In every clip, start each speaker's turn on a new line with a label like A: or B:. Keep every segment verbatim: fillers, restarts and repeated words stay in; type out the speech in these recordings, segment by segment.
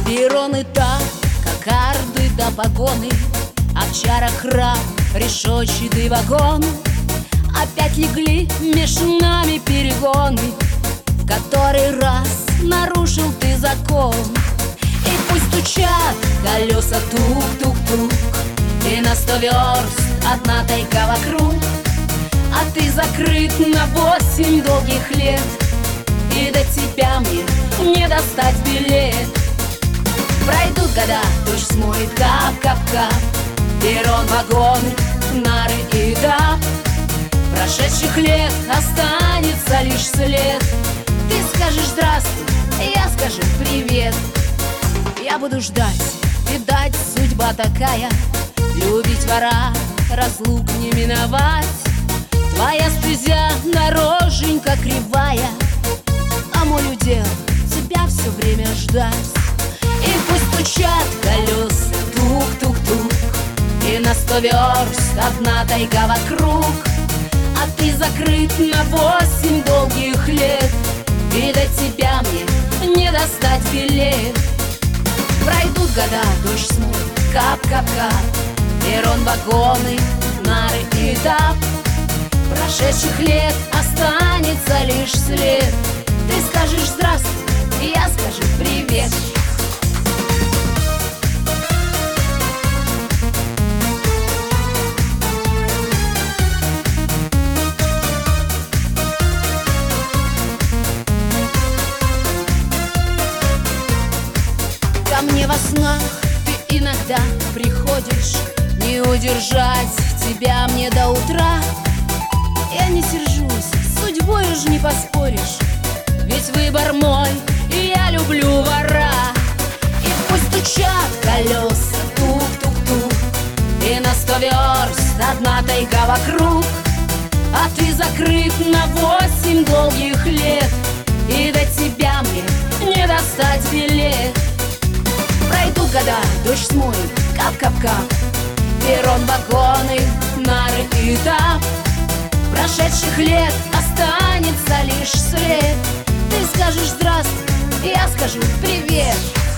A: Перрон и так, кокарды до погоны, овчара, краб, решетчатый вагон. Опять легли меж нами перегоны, в который раз нарушил ты закон. И пусть стучат колеса тук-тук-тук, и на сто верст одна тайга вокруг, а ты закрыт на восемь долгих лет, и до тебя мне не достать билет. Пройдут года, дождь смоет кап-кап-кап, перрон, вагоны, нары и этап. Прошедших лет останется лишь след. Ты скажешь здравствуй, я скажу привет. Я буду ждать, видать, судьба такая, любить вора, разлук не миновать. Твоя стезя дороженька кривая, а мой удел тебя все время ждать. И пусть стучат колеса тук-тук-тук, и на сто верст одна тайга вокруг, а ты закрыт на восемь долгих лет, и до тебя мне не достать билет. Пройдут года, дождь смоет кап-кап-кап, перрон, вагоны, нары и этап. Прошедших лет останется лишь след. Ты скажешь здравствуй, я скажу привет. Ко мне во снах ты иногда приходишь, не удержать тебя мне до утра. Я не сержусь, с судьбой уж не поспоришь, ведь выбор мой, и я люблю вора. И пусть стучат колеса тук-тук-тук, и на сто верст одна тайга вокруг, а ты закрыт на восемь долгих лет, и до тебя мне не достать билет. Пройдут года, дождь смоет кап-кап-кап, перрон, вагоны, нары и этап. Прошедших лет останется лишь след. Ты скажешь здравствуй, я скажу привет.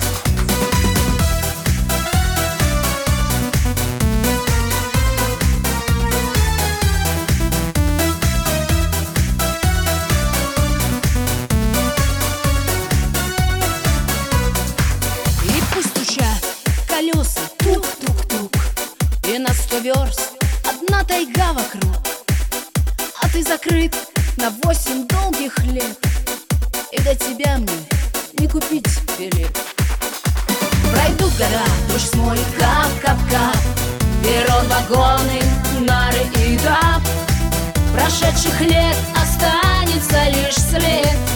A: И пусть стучат колеса тук-тук-тук, и на сто верст одна тайга вокруг, а ты закрыт на восемь долгих лет, и до тебя мне не купить билет. Пройдут года, дождь смоет кап-кап-кап, перрон, вагоны, нары и этап. Прошедших лет останется лишь след.